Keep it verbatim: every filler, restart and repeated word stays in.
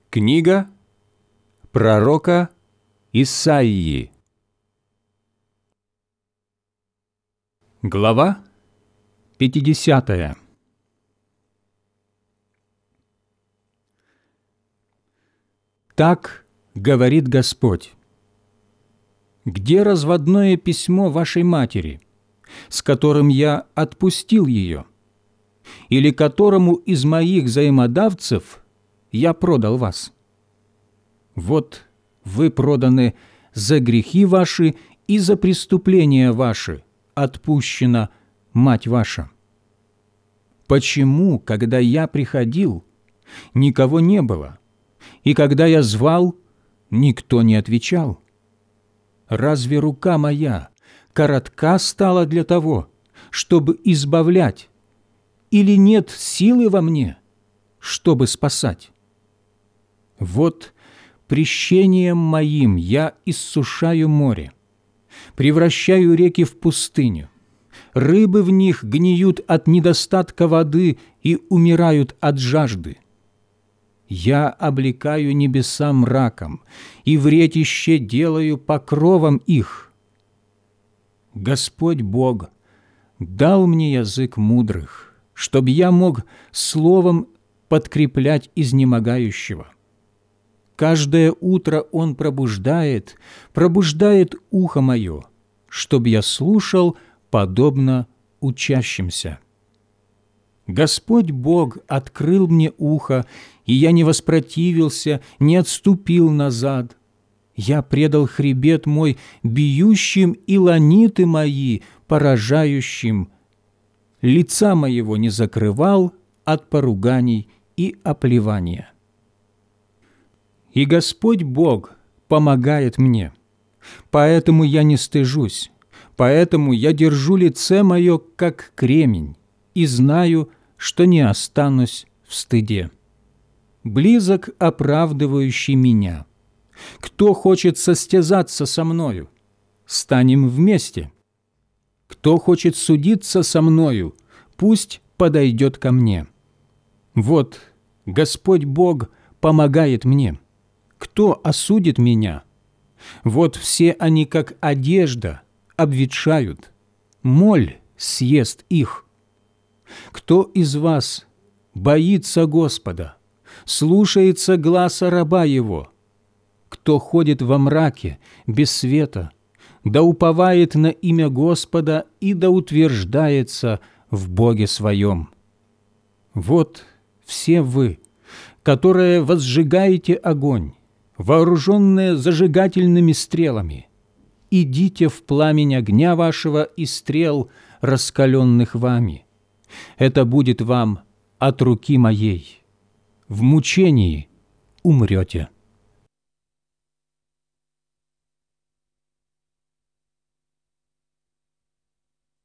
Книга пророка Исаии. Глава пятидесятая. Так говорит Господь: где разводное письмо вашей матери, с которым я отпустил ее, или которому из моих взаимодавцев я продал вас? Вот вы проданы за грехи ваши и за преступления ваши, отпущена мать ваша. Почему, когда я приходил, никого не было, и когда я звал, никто не отвечал? Разве рука моя коротка стала для того, чтобы избавлять, или нет силы во мне, чтобы спасать? Вот прещением моим я иссушаю море, превращаю реки в пустыню, рыбы в них гниют от недостатка воды и умирают от жажды. Я облекаю небеса мраком, и вретище делаю покровом их. Господь Бог дал мне язык мудрых, чтоб я мог словом подкреплять изнемогающего. Каждое утро Он пробуждает, пробуждает ухо мое, чтоб я слушал подобно учащимся. Господь Бог открыл мне ухо, и я не воспротивился, не отступил назад. Я предал хребет мой бьющим и ланиты мои поражающим. Лица моего не закрывал от поруганий и оплевания. И Господь Бог помогает мне, поэтому я не стыжусь, поэтому я держу лице мое, как кремень, и знаю, что не останусь в стыде. Близок оправдывающий меня. Кто хочет состязаться со мною? Станем вместе. Кто хочет судиться со мною? Пусть подойдет ко мне. Вот Господь Бог помогает мне. Кто осудит меня? Вот все они, как одежда, обветшают. Моль съест их. Кто из вас боится Господа, слушается гласа раба Его? Кто ходит во мраке, без света, да уповает на имя Господа и да утверждается в Боге своем? Вот все вы, которые возжигаете огонь, вооруженные зажигательными стрелами, идите в пламень огня вашего и стрел, раскаленных вами. Это будет вам от руки моей. В мучении умрете.